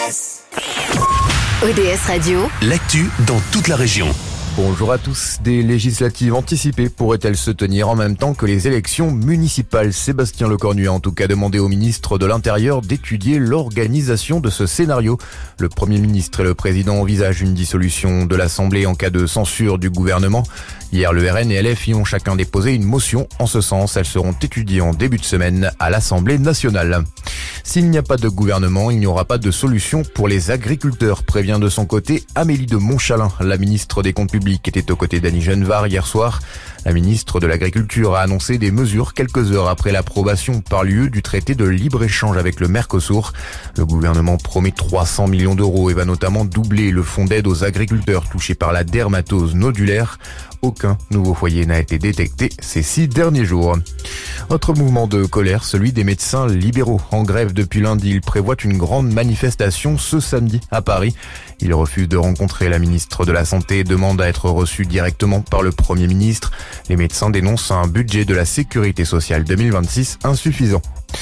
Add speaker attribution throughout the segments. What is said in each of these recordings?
Speaker 1: ODS Radio,
Speaker 2: l'actu dans toute la région.
Speaker 3: Bonjour à tous. Des législatives anticipées pourraient-elles se tenir en même temps que les élections municipales? Sébastien Lecornu a en tout cas demandé au ministre de l'Intérieur d'étudier l'organisation de ce scénario. Le Premier ministre et le Président envisagent une dissolution de l'Assemblée en cas de censure du gouvernement. Hier, le RN et LF y ont chacun déposé une motion en ce sens. Elles seront étudiées en début de semaine à l'Assemblée nationale. S'il n'y a pas de gouvernement, il n'y aura pas de solution pour les agriculteurs, prévient de son côté Amélie de Montchalin. La ministre des Comptes publics était aux côtés d'Annie Genevard hier soir. La ministre de l'Agriculture a annoncé des mesures quelques heures après l'approbation par l'UE du traité de libre-échange avec le Mercosur. Le gouvernement promet 300 millions d'euros et va notamment doubler le fonds d'aide aux agriculteurs touchés par la dermatose nodulaire. Aucun nouveau foyer n'a été détecté ces 6 derniers jours. Autre mouvement de colère, celui des médecins libéraux. En grève depuis lundi, ils prévoient une grande manifestation ce samedi à Paris. Ils refusent de rencontrer la ministre de la Santé et demandent à être reçus directement par le Premier ministre. Les médecins dénoncent un budget de la Sécurité sociale 2026 insuffisant.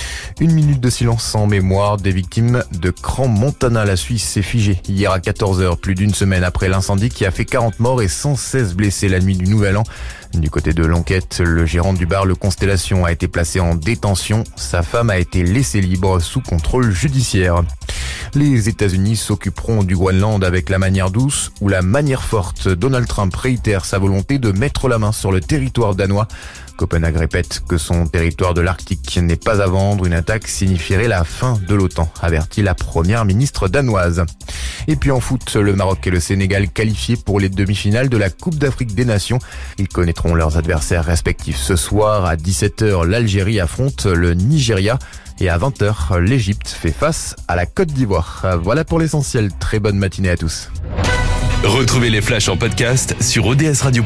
Speaker 3: 1 minute de silence en mémoire des victimes de Crans-Montana. La Suisse s'est figée hier à 14h, plus d'une semaine après l'incendie qui a fait 40 morts et 116 blessés la nuit du Nouvel An. Du côté de l'enquête, le gérant du bar Le Constellation a été placé en détention. Sa femme a été laissée libre sous contrôle judiciaire. Les États-Unis s'occuperont du Groenland avec la manière douce ou la manière forte. Donald Trump réitère sa volonté de mettre la main sur le territoire danois. Copenhague répète que son territoire de l'Arctique n'est pas à vendre. Une attaque signifierait la fin de l'OTAN, avertit la première ministre danoise. Et puis en foot, le Maroc et le Sénégal qualifiés pour les demi-finales de la Coupe d'Afrique des Nations. Ils connaîtront leurs adversaires respectifs ce soir. À 17h, l'Algérie affronte le Nigeria. Et à 20h, l'Égypte fait face à la Côte d'Ivoire. Voilà pour l'essentiel. Très bonne matinée à tous.
Speaker 2: Retrouvez les flashs en podcast sur odsradio.com.